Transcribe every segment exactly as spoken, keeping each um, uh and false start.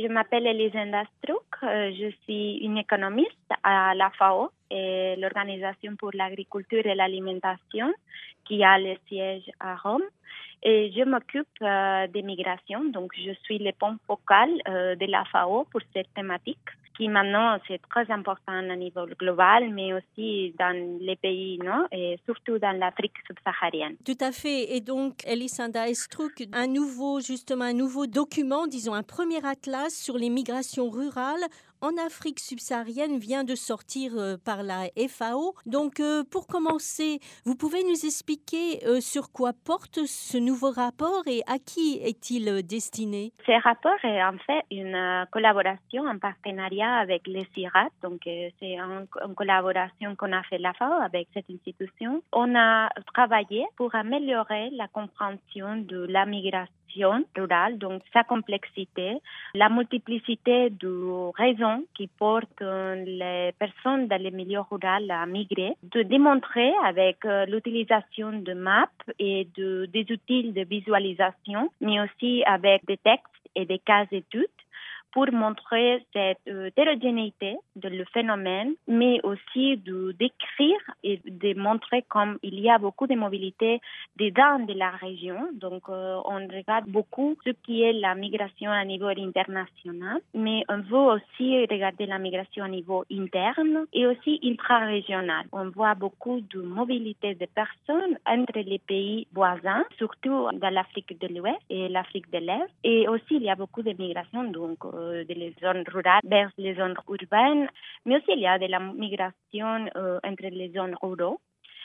je m'appelle Elisenda Struck, euh, je suis une économiste à la F A O, et l'Organisation pour l'agriculture et l'alimentation, qui a le siège à Rome. Et je m'occupe euh, des migrations, donc je suis le point focal euh, de la F A O pour cette thématique, qui maintenant c'est très important à niveau global, mais aussi dans les pays, non, et surtout dans l'Afrique subsaharienne. Tout à fait. Et donc, Elisenda Struck, un nouveau, justement, un nouveau document, disons un premier atlas sur les migrations rurales en Afrique subsaharienne vient de sortir euh, par la F A O. Donc, euh, pour commencer, vous pouvez nous expliquer euh, sur quoi porte ce nouveau rapport et à qui est-il euh, destiné? Ce rapport est en fait une euh, collaboration, un partenariat avec le C I R A T. Donc, euh, c'est un, une collaboration qu'on a fait la F A O avec cette institution. On a travaillé pour améliorer la compréhension de la migration rurale, donc sa complexité, la multiplicité de raisons qui portent les personnes dans les milieux ruraux à migrer, de démontrer avec euh, l'utilisation de maps et de, des outils de visualisation, mais aussi avec des textes et des cas d'études, pour montrer cette euh, hétérogénéité de le phénomène, mais aussi de décrire et de montrer comme il y a beaucoup de mobilité dedans de la région. Donc, euh, on regarde beaucoup ce qui est la migration à niveau international, mais on veut aussi regarder la migration à niveau interne et aussi intra-régional. On voit beaucoup de mobilité de personnes entre les pays voisins, surtout dans l'Afrique de l'Ouest et l'Afrique de l'Est. Et aussi, il y a beaucoup de migration, donc, euh, de les zones rurales vers les zones urbaines, mais aussi il y a de la migration euh, entre les zones rurales.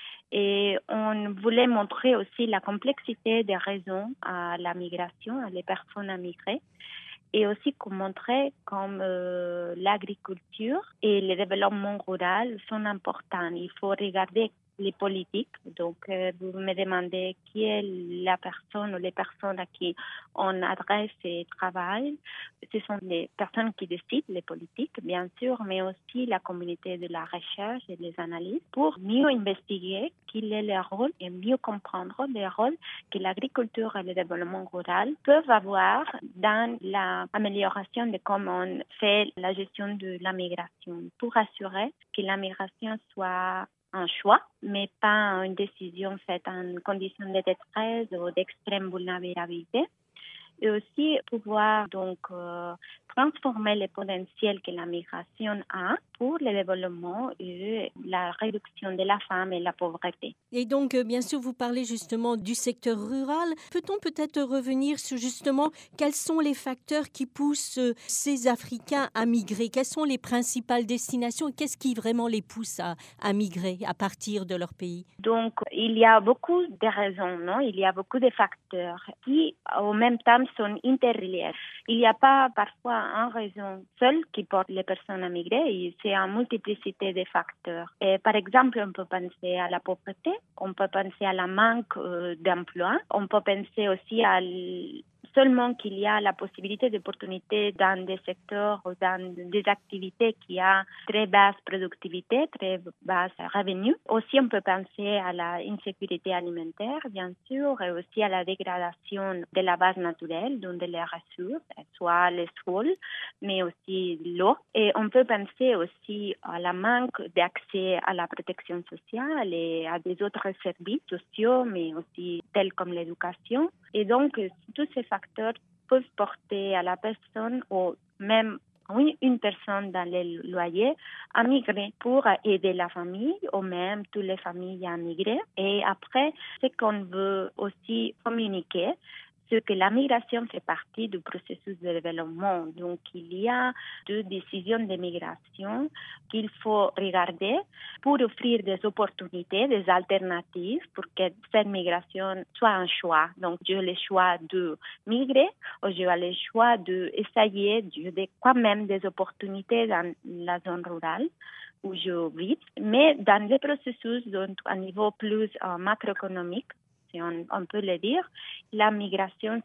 Et on voulait montrer aussi la complexité des raisons à la migration, à les personnes à migrer, et aussi montrer comme euh, l'agriculture et le développement rural sont importants. Il faut regarder les politiques. Donc, euh, vous me demandez qui est la personne ou les personnes à qui on adresse et travaille. Ce sont les personnes qui décident les politiques, bien sûr, mais aussi la communauté de la recherche et des analyses pour mieux investiguer quel est leur rôle et mieux comprendre les rôles que l'agriculture et le développement rural peuvent avoir dans l'amélioration de comment on fait la gestion de la migration pour assurer que la migration soit un choix, mais pas une décision faite en conditions de détresse ou d'extrême vulnérabilité. Et aussi pouvoir donc euh, transformer le potentiel que la migration a pour le développement et la réduction de la faim et la pauvreté. Et donc, euh, bien sûr, vous parlez justement du secteur rural. Peut-on peut-être revenir sur justement quels sont les facteurs qui poussent euh, ces Africains à migrer? Quelles sont les principales destinations et qu'est-ce qui vraiment les pousse à, à migrer à partir de leur pays? Donc, il y a beaucoup de raisons, non? Il y a beaucoup de facteurs qui, au même temps, sont interreliés. Il n'y a pas parfois une raison seule qui porte les personnes à migrer, c'est une multiplicité de facteurs. Et par exemple, on peut penser à la pauvreté, on peut penser à la manque euh, d'emploi, on peut penser aussi à l... seulement qu'il y a la possibilité d'opportunités dans des secteurs ou dans des activités qui ont très basse productivité, très basse revenus. Aussi, on peut penser à la insécurité alimentaire, bien sûr, et aussi à la dégradation de la base naturelle, donc les ressources, soit les sols, mais aussi l'eau. Et on peut penser aussi à la manque d'accès à la protection sociale et à des autres services sociaux, mais aussi tels comme l'éducation. Et donc, tous ces facteurs peuvent porter à la personne ou même oui, une personne dans le loyer à migrer pour aider la famille ou même toutes les familles à migrer. Et après, ce qu'on veut aussi communiquer, c'est que la migration fait partie du processus de développement. Donc, il y a deux décisions de migration qu'il faut regarder pour offrir des opportunités, des alternatives pour que cette migration soit un choix. Donc, j'ai le choix de migrer ou j'ai le choix d'essayer de, de quand même des opportunités dans la zone rurale où je vis, mais dans les processus donc, à niveau plus euh, macroéconomique, si on, on peut le dire, la migration, c'est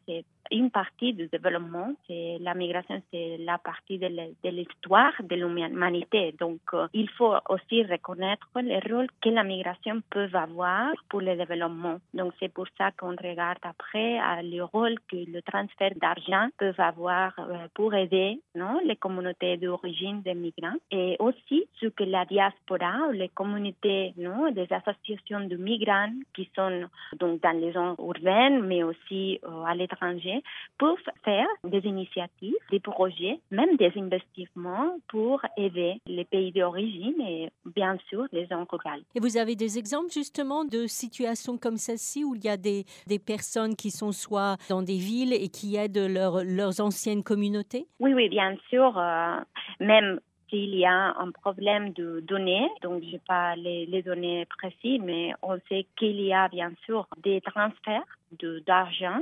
une partie du développement. C'est, la migration, c'est la partie de, le, de l'histoire de l'humanité. Donc, euh, il faut aussi reconnaître le rôle que la migration peut avoir pour le développement. Donc, c'est pour ça qu'on regarde après à le rôle que le transfert d'argent peut avoir euh, pour aider non, les communautés d'origine des migrants et aussi ce que la diaspora, les communautés, non, des associations de migrants qui sont donc dans les zones urbaines, mais aussi euh, à l'étranger, peuvent faire des initiatives, des projets, même des investissements pour aider les pays d'origine et bien sûr les zones rurales. Et vous avez des exemples justement de situations comme celle-ci où il y a des, des personnes qui sont soit dans des villes et qui aident leur, leurs anciennes communautés? Oui, oui, bien sûr. Euh, même s'il y a un problème de données, donc je n'ai pas les, les données précises, mais on sait qu'il y a bien sûr des transferts de, d'argent.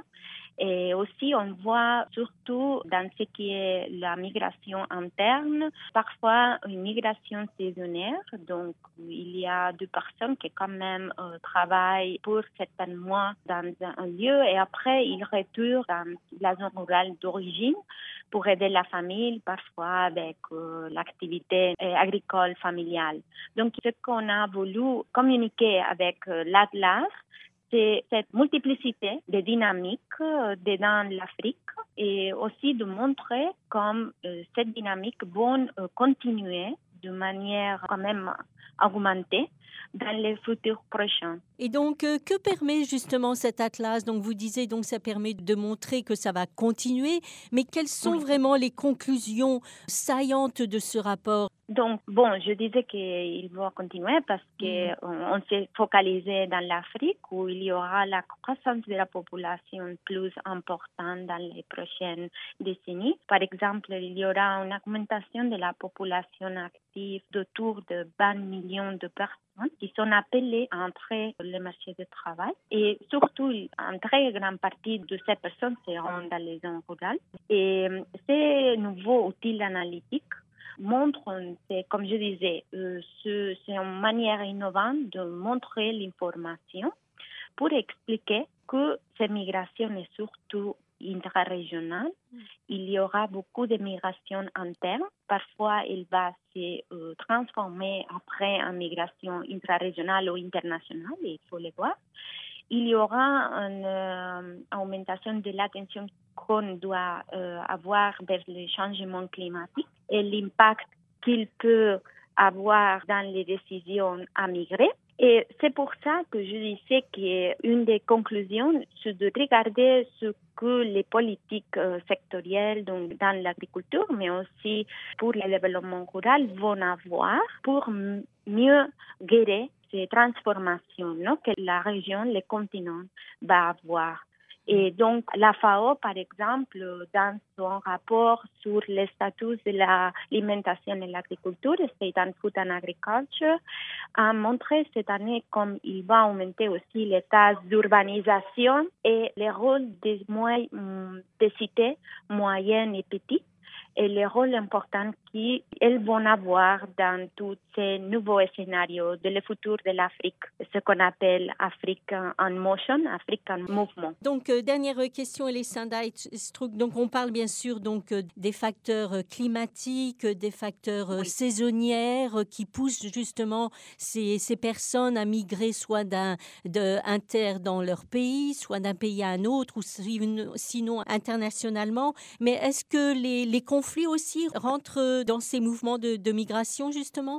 Et aussi, on voit surtout dans ce qui est la migration interne, parfois une migration saisonnière. Donc, il y a deux personnes qui quand même euh, travaillent pour certains mois dans un lieu et après, ils retournent dans la zone rurale d'origine pour aider la famille, parfois avec euh, l'activité euh, agricole familiale. Donc, ce qu'on a voulu communiquer avec euh, l'Atlas, c'est cette multiplicité de dynamiques euh, dans l'Afrique et aussi de montrer comme euh, cette dynamique va euh, continuer de manière quand même augmentée dans les futurs prochains. Et donc, euh, que permet justement cet atlas? Donc, vous disiez donc ça permet de montrer que ça va continuer, mais quelles sont Oui. vraiment les conclusions saillantes de ce rapport? Donc, bon, je disais qu'il va continuer parce qu'on on s'est focalisé dans l'Afrique où il y aura la croissance de la population plus importante dans les prochaines décennies. Par exemple, il y aura une augmentation de la population active d'autour de vingt millions de personnes qui sont appelées à entrer sur le marché du travail. Et surtout, une très grande partie de ces personnes seront dans les zones rurales. Et ces nouveaux outils analytiques montrent, c'est, comme je disais, euh, ce, c'est une manière innovante de montrer l'information pour expliquer que cette migration est surtout intra-régionale. Il y aura beaucoup de migration interne. Parfois, elle va se euh, transformer après en migration intra-régionale ou internationale, il faut le voir. Il y aura une euh, augmentation de l'attention qu'on doit euh, avoir vers le changement climatique et l'impact qu'il peut avoir dans les décisions à migrer. Et c'est pour ça que je disais qu'une des conclusions, c'est de regarder ce que les politiques euh, sectorielles donc dans l'agriculture, mais aussi pour le développement rural, vont avoir pour m- mieux gérer ces transformations non, que la région, le continent va avoir. Et donc, la F A O, par exemple, dans son rapport sur le statut de l'alimentation et l'agriculture, State and Food and Agriculture, a montré cette année comme il va augmenter aussi les tâches d'urbanisation et le rôle des, moy- des cités moyennes et petites et le rôle important qu'elles vont avoir dans tous ces nouveaux scénarios de le futur de l'Afrique, ce qu'on appelle Afrique en motion, Afrique en mouvement. Donc, euh, dernière question, Elisanda Struck. Donc, on parle bien sûr donc euh, des facteurs euh, climatiques, des facteurs euh, Oui. saisonnières euh, qui poussent justement ces, ces personnes à migrer soit d'un de, inter dans leur pays, soit d'un pays à un autre, ou sinon internationalement. Mais est-ce que les, les conflits aussi rentrent dans ces mouvements de, de migration justement?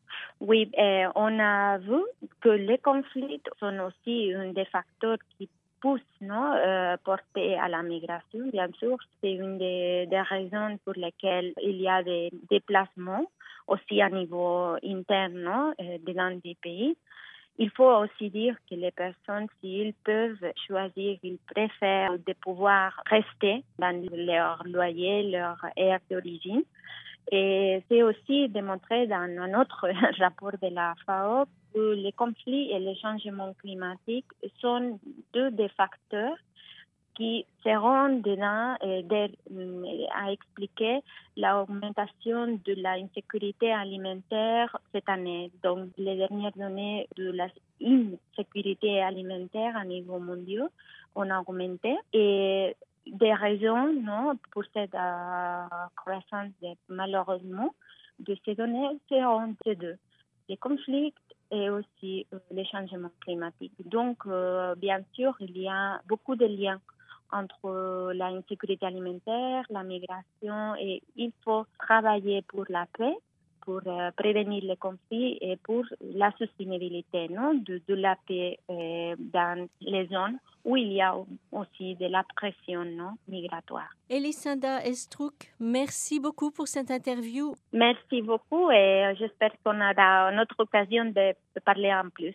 Oui, euh, on a vu que les conflits sont aussi un des facteurs qui poussent non, euh, porter à la migration. Bien sûr, c'est une des, des raisons pour lesquelles il y a des déplacements aussi à niveau interne non, euh, dans des pays. Il faut aussi dire que les personnes, s'ils peuvent choisir, ils préfèrent de pouvoir rester dans leur loyer, leur aire d'origine. Et c'est aussi démontré dans un autre rapport de la F A O que les conflits et les changements climatiques sont deux des facteurs qui seront dedans et de, à expliquer l'augmentation de l'insécurité alimentaire cette année. Donc, les dernières données de l'insécurité alimentaire à niveau mondial ont augmenté et des raisons, non, pour cette euh, croissance, de- malheureusement, de ces données seront ces deux, les conflits et aussi euh, les changements climatiques. Donc, euh, bien sûr, il y a beaucoup de liens entre euh, la insécurité alimentaire, la migration, et il faut travailler pour la paix, pour euh, prévenir les conflits et pour la soutenabilité, non, de, de la paix euh, dans les zones où il y a aussi de la pression, non, migratoire. Elisenda Estruc, merci beaucoup pour cette interview. Merci beaucoup et j'espère qu'on aura une autre occasion de, de parler en plus.